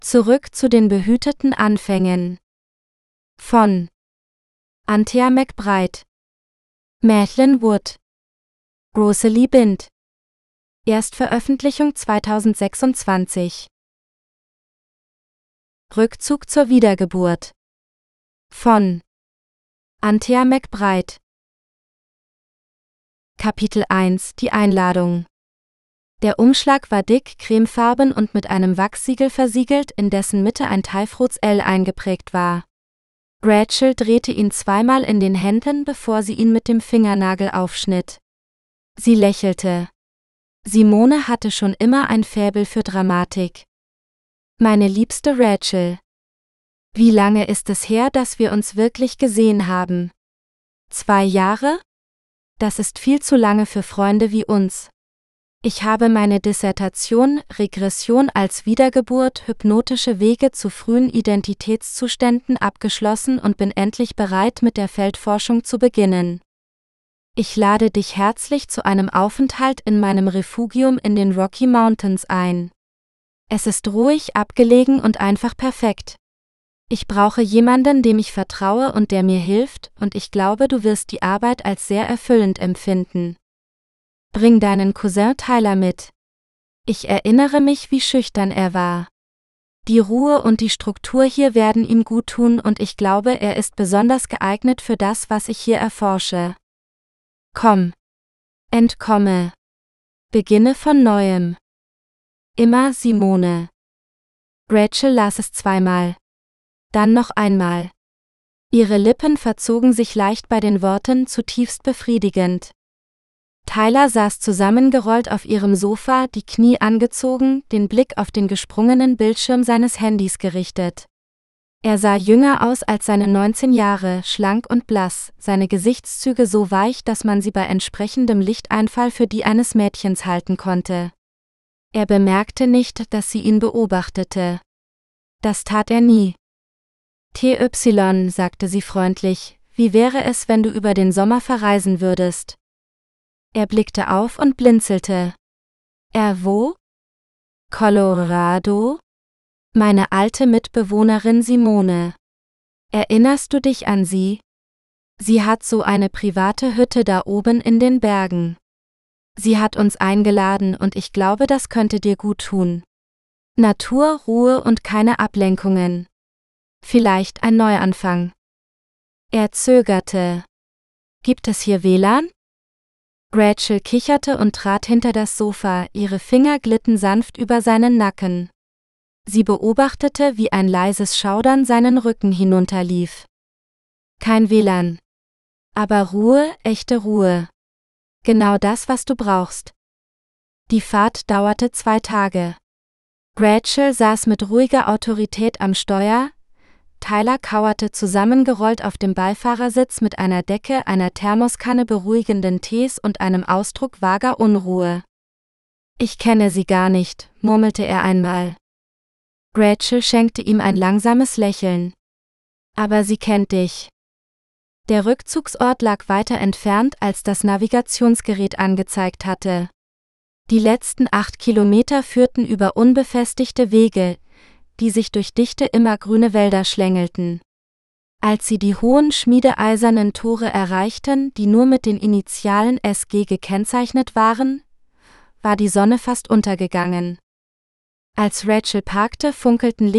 Zurück zu den behüteten Anfängen. Von Anthea McBride, Madeline Wood, Rosalie Bind. Erstveröffentlichung 2026. Rückzug zur Wiedergeburt. Von Anthea McBride. Kapitel 1: Die Einladung. Der Umschlag war dick cremefarben und mit einem Wachssiegel versiegelt, in dessen Mitte ein Teifrots L eingeprägt war. Rachel drehte ihn zweimal in den Händen, bevor sie ihn mit dem Fingernagel aufschnitt. Sie lächelte. Simone hatte schon immer ein Faible für Dramatik. Meine liebste Rachel. Wie lange ist es her, dass wir uns wirklich gesehen haben? 2 Jahre? Das ist viel zu lange für Freunde wie uns. Ich habe meine Dissertation Regression als Wiedergeburt, hypnotische Wege zu frühen Identitätszuständen abgeschlossen und bin endlich bereit, mit der Feldforschung zu beginnen. Ich lade dich herzlich zu einem Aufenthalt in meinem Refugium in den Rocky Mountains ein. Es ist ruhig, abgelegen und einfach perfekt. Ich brauche jemanden, dem ich vertraue und der mir hilft, und ich glaube, du wirst die Arbeit als sehr erfüllend empfinden. Bring deinen Cousin Tyler mit. Ich erinnere mich, wie schüchtern er war. Die Ruhe und die Struktur hier werden ihm gut tun und ich glaube, er ist besonders geeignet für das, was ich hier erforsche. Komm. Entkomme. Beginne von neuem. Immer Simone. Rachel las es zweimal. Dann noch einmal. Ihre Lippen verzogen sich leicht bei den Worten, zutiefst befriedigend. Tyler saß zusammengerollt auf ihrem Sofa, die Knie angezogen, den Blick auf den gesprungenen Bildschirm seines Handys gerichtet. Er sah jünger aus als seine 19 Jahre, schlank und blass, seine Gesichtszüge so weich, dass man sie bei entsprechendem Lichteinfall für die eines Mädchens halten konnte. Er bemerkte nicht, dass sie ihn beobachtete. Das tat er nie. TY, sagte sie freundlich, wie wäre es, wenn du über den Sommer verreisen würdest? Er blickte auf und blinzelte. Wo? Colorado? Meine alte Mitbewohnerin Simone. Erinnerst du dich an sie? Sie hat so eine private Hütte da oben in den Bergen. Sie hat uns eingeladen und ich glaube, das könnte dir gut tun. Natur, Ruhe und keine Ablenkungen. Vielleicht ein Neuanfang. Er zögerte. Gibt es hier WLAN? Rachel kicherte und trat hinter das Sofa, ihre Finger glitten sanft über seinen Nacken. Sie beobachtete, wie ein leises Schaudern seinen Rücken hinunterlief. Kein WLAN. Aber Ruhe, echte Ruhe. Genau das, was du brauchst. Die Fahrt dauerte 2 Tage. Rachel saß mit ruhiger Autorität am Steuer, Tyler kauerte zusammengerollt auf dem Beifahrersitz mit einer Decke, einer Thermoskanne beruhigenden Tees und einem Ausdruck vager Unruhe. Ich kenne sie gar nicht, murmelte er einmal. Rachel schenkte ihm ein langsames Lächeln. Aber sie kennt dich. Der Rückzugsort lag weiter entfernt, als das Navigationsgerät angezeigt hatte. Die letzten 8 Kilometer führten über unbefestigte Wege, die sich durch dichte immergrüne Wälder schlängelten. Als sie die hohen schmiedeeisernen Tore erreichten, die nur mit den Initialen SG gekennzeichnet waren, war die Sonne fast untergegangen. Als Rachel parkte, funkelten